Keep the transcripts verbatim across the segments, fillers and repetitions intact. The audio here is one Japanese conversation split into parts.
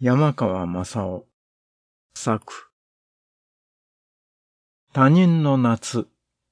山川正夫作。他人の夏。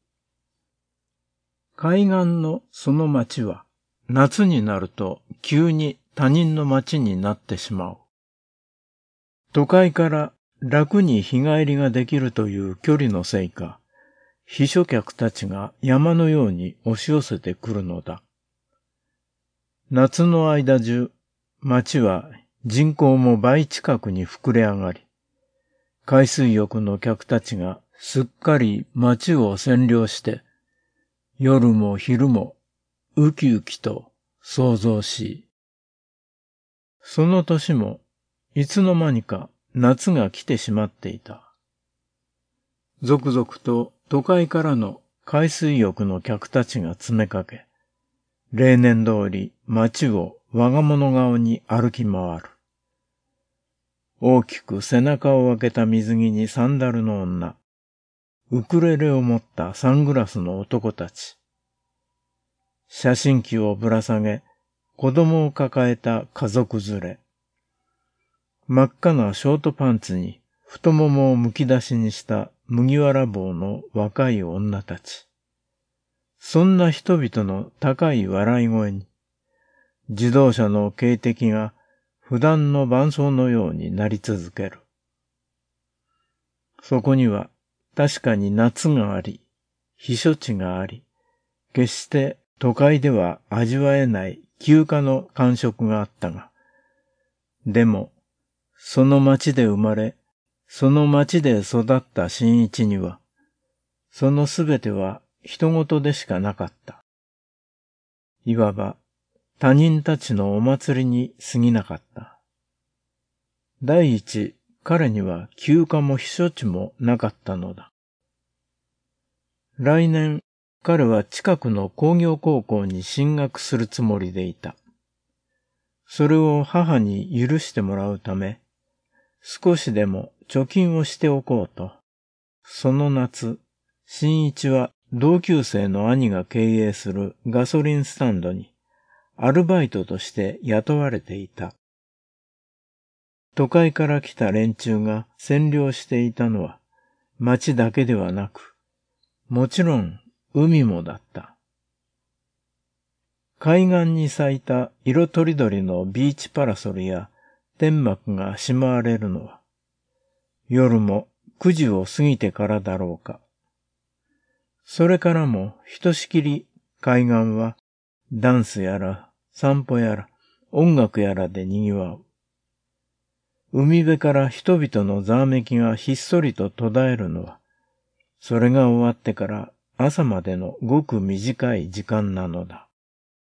海岸のその町は夏になると急に他人の町になってしまう。都会から楽に日帰りができるという距離のせいか、避暑客たちが山のように押し寄せてくるのだ。夏の間中、町は人口も倍近くに膨れ上がり、海水浴の客たちがすっかり町を占領して、夜も昼もウキウキと騒々しい。その年もいつの間にか夏が来てしまっていた。続々と都会からの海水浴の客たちが詰めかけ、例年通り町を我が物顔に歩き回る。大きく背中を開けた水着にサンダルの女、ウクレレを持ったサングラスの男たち、写真機をぶら下げ、子供を抱えた家族連れ、真っ赤なショートパンツに太ももをむき出しにした麦わら帽の若い女たち。そんな人々の高い笑い声に、自動車の警笛が普段の伴奏のようになり続ける。そこには確かに夏があり、避暑地があり、決して都会では味わえない休暇の感触があったが、でも、その町で生まれ、その町で育った新一には、そのすべては人事でしかなかった。いわば他人たちのお祭りに過ぎなかった。第一、彼には休暇も避暑地もなかったのだ。来年、彼は近くの工業高校に進学するつもりでいた。それを母に許してもらうため、少しでも貯金をしておこうと、その夏、新一は同級生の兄が経営するガソリンスタンドにアルバイトとして雇われていた。都会から来た連中が占領していたのは町だけではなく、もちろん海もだった。海岸に咲いた色とりどりのビーチパラソルや天幕がしまわれるのは、夜もくじを過ぎてからだろうか。それからもひとしきり海岸はダンスやら散歩やら音楽やらで賑わう。海辺から人々のざわめきがひっそりと途絶えるのは、それが終わってから朝までのごく短い時間なのだ。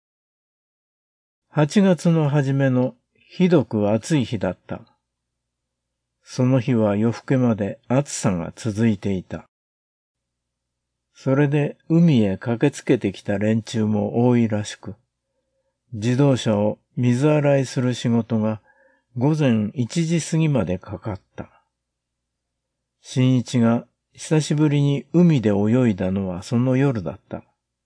はちがつの初めのひどく暑い日だった。その日は夜更けまで暑さが続いていた。それで海へ駆けつけてきた連中も多いらしく、自動車を水洗いする仕事が午前いちじ過ぎまでかかった。新一が久しぶりに海で泳いだのはその夜だった。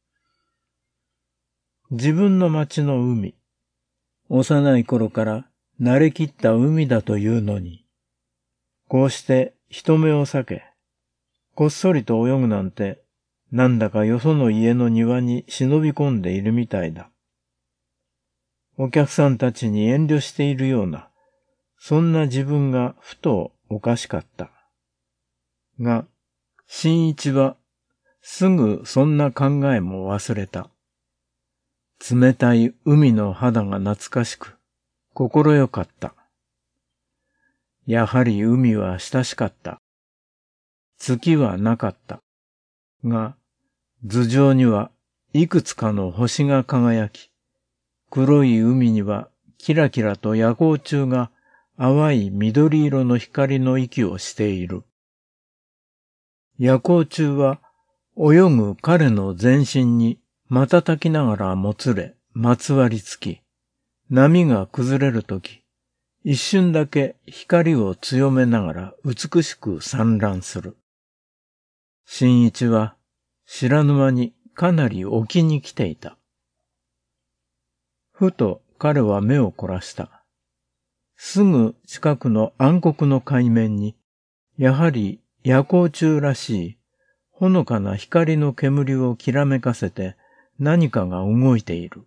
自分の町の海、幼い頃から慣れきった海だというのに、こうして人目を避け、こっそりと泳ぐなんて、なんだかよその家の庭に忍び込んでいるみたいだ。お客さんたちに遠慮しているような、そんな自分がふとおかしかった。が、新一はすぐそんな考えも忘れた。冷たい海の肌が懐かしく、心よかった。やはり海は親しかった。月はなかった。が、頭上にはいくつかの星が輝き、黒い海にはキラキラと夜光虫が淡い緑色の光の息をしている。夜光虫は泳ぐ彼の全身に瞬きながらもつれ、まつわりつき、波が崩れるとき、一瞬だけ光を強めながら美しく散乱する。新一は知らぬ間にかなり沖に来ていた。ふと彼は目を凝らした。 すぐ近くの暗黒の海面に、やはり夜光虫らしい、ほのかな光の煙をきらめかせて何かが動いている。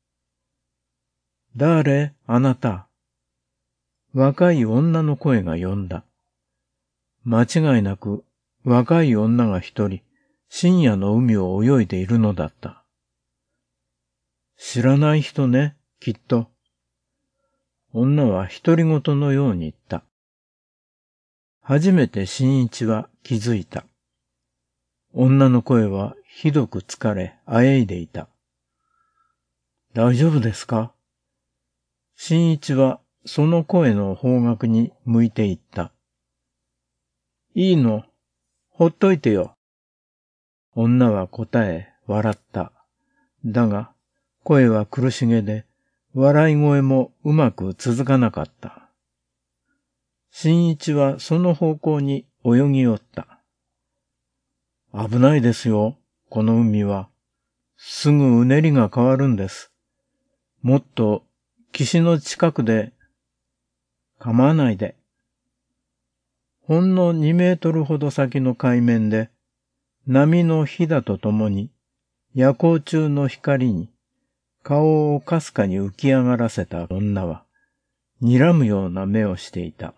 誰、あなた。若い女の声が呼んだ。間違いなく若い女が一人、深夜の海を泳いでいるのだった。知らない人ね、きっと。女は独り言のように言った。初めて新一は気づいた。女の声はひどく疲れ、あえいでいた。大丈夫ですか？新一はその声の方角に向いていった。いいの、ほっといてよ。女は答え、笑った。だが、声は苦しげで、笑い声もうまく続かなかった。新一はその方向に泳ぎ寄った。危ないですよ、この海は。すぐうねりが変わるんです。もっと岸の近くで、構わないで。ほんのにメートルほど先の海面で、波のひだとともに、夜光虫の光に、顔をかすかに浮き上がらせた女は、睨むような目をしていた。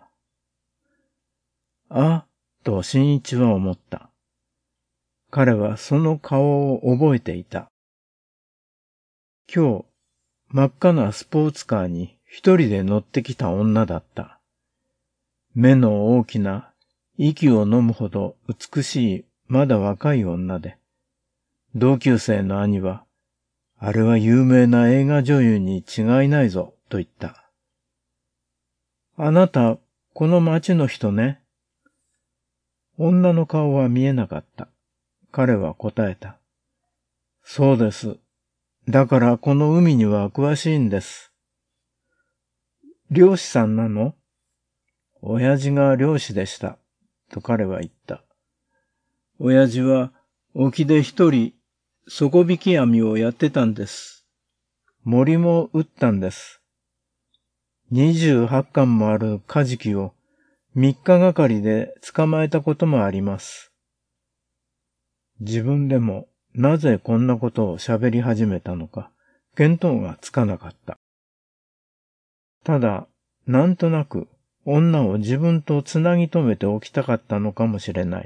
あ、と新一は思った。彼はその顔を覚えていた。今日、真っ赤なスポーツカーに一人で乗ってきた女だった。目の大きな、息を飲むほど美しい、まだ若い女で、同級生の兄は、あれは有名な映画女優に違いないぞ、と言った。あなた、この町の人ね。女の顔は見えなかった。彼は答えた。そうです。だからこの海には詳しいんです。漁師さんなの？親父が漁師でした、と彼は言った。親父は沖で一人底引き網をやってたんです。森も打ったんです。二十八貫もあるカジキを三日がかりで捕まえたこともあります。自分でもなぜこんなことを喋り始めたのか見当がつかなかった。ただ、なんとなく女を自分とつなぎ止めておきたかったのかもしれない。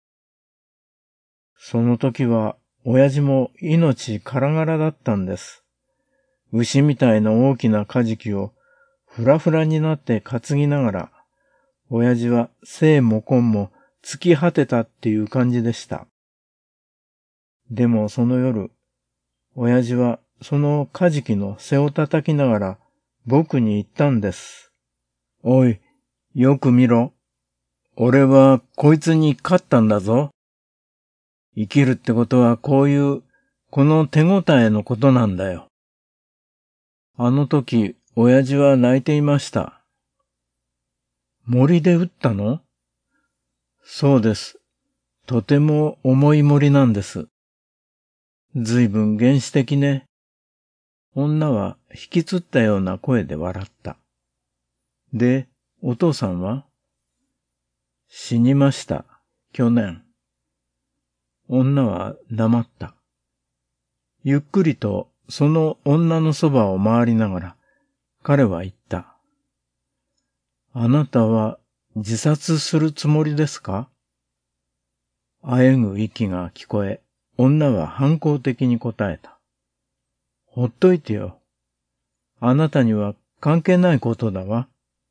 その時は親父も命からがらだったんです。牛みたいな大きなカジキをふらふらになって担ぎながら、親父は生も根も尽き果てたっていう感じでした。でもその夜、親父はそのカジキの背を叩きながら僕に言ったんです。おい、よく見ろ。俺はこいつに勝ったんだぞ。生きるってことはこういう、この手応えのことなんだよ。あの時、親父は泣いていました。森で撃ったの？そうです。とても重い森なんです。ずいぶん原始的ね。女は引きつったような声で笑った。で、お父さんは？死にました、去年。女は黙った。ゆっくりとその女のそばを回りながら、彼は言った。あなたは自殺するつもりですか？あえぐ息が聞こえ、女は反抗的に答えた。ほっといてよ。あなたには関係ないことだわ。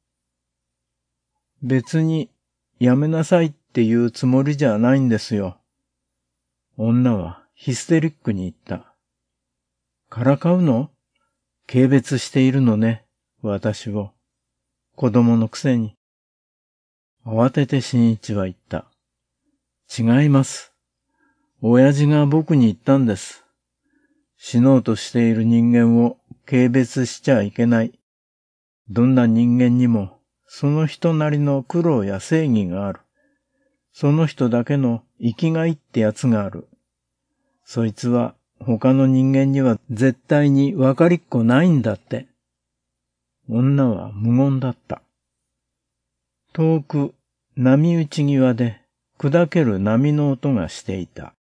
別にやめなさいっていうつもりじゃないんですよ。女はヒステリックに言った。からかうの？軽蔑しているのね、私を。子供のくせに。慌てて新一は言った。違います。親父が僕に言ったんです。死のうとしている人間を軽蔑しちゃいけない。どんな人間にもその人なりの苦労や正義がある。その人だけの生きがいってやつがある。そいつは他の人間には絶対に分かりっこないんだって。 女は無言だった。遠く波打ち際で砕ける波の音がしていた。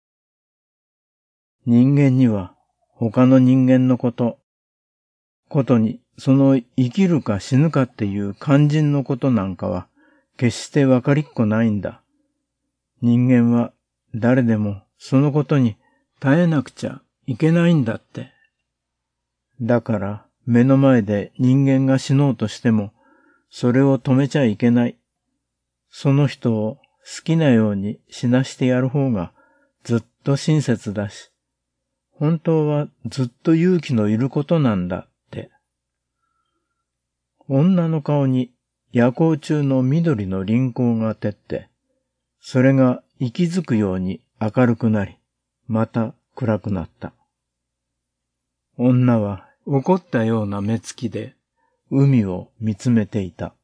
人間には他の人間のこと、ことにその生きるか死ぬかっていう肝心のことなんかは決してわかりっこないんだ。人間は誰でもそのことに耐えなくちゃいけないんだって。だから目の前で人間が死のうとしてもそれを止めちゃいけない。その人を好きなように死なしてやる方がずっと親切だし、本当はずっと勇気のいることなんだって。女の顔に夜光中の緑の輪光が照って、それが息づくように明るくなり、また暗くなった。女は怒ったような目つきで海を見つめていた。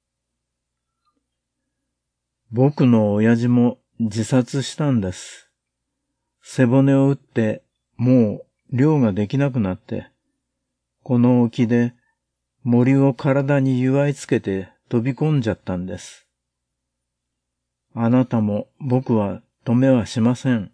僕の親父も自殺したんです。背骨を打ってもう漁ができなくなって、この沖で森を体に結わいつけて飛び込んじゃったんです。あなたも僕は止めはしません。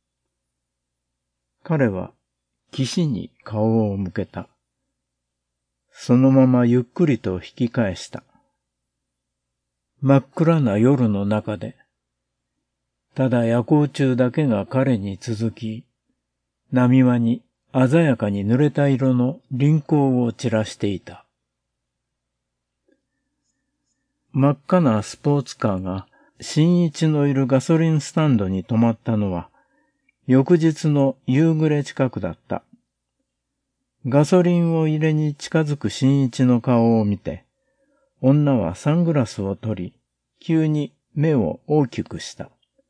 彼は岸に顔を向けた。そのままゆっくりと引き返した。真っ暗な夜の中で、ただ夜光虫だけが彼に続き、波間に鮮やかに濡れた色の輪光を散らしていた。真っ赤なスポーツカーが新一のいるガソリンスタンドに止まったのは、翌日の夕暮れ近くだった。ガソリンを入れに近づく新一の顔を見て、女はサングラスを取り、急に目を大きくした。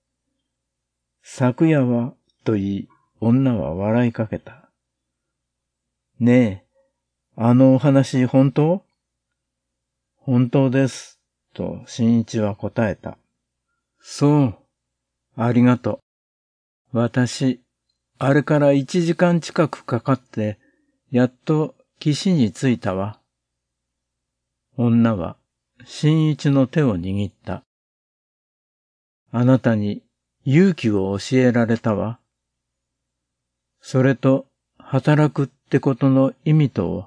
昨夜は、と言い、女は笑いかけた。ねえ、あのお話本当？本当です、と新一は答えた。そう、ありがとう。私、あれから一時間近くかかって、やっと岸に着いたわ。女は新一の手を握った。あなたに勇気を教えられたわ。それと働くってことの意味とを。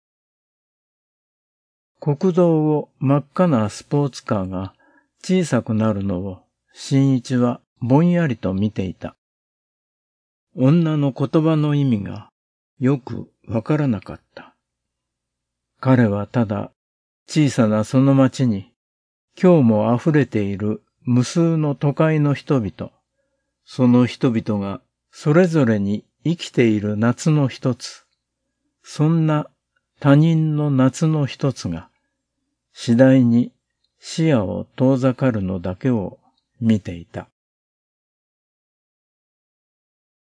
国道を真っ赤なスポーツカーが小さくなるのを新一はぼんやりと見ていた。女の言葉の意味がよくわからなかった。彼はただ小さなその町に今日も溢れている無数の都会の人々、その人々がそれぞれに生きている夏の一つ、そんな他人の夏の一つが次第に視野を遠ざかるのだけを見ていた。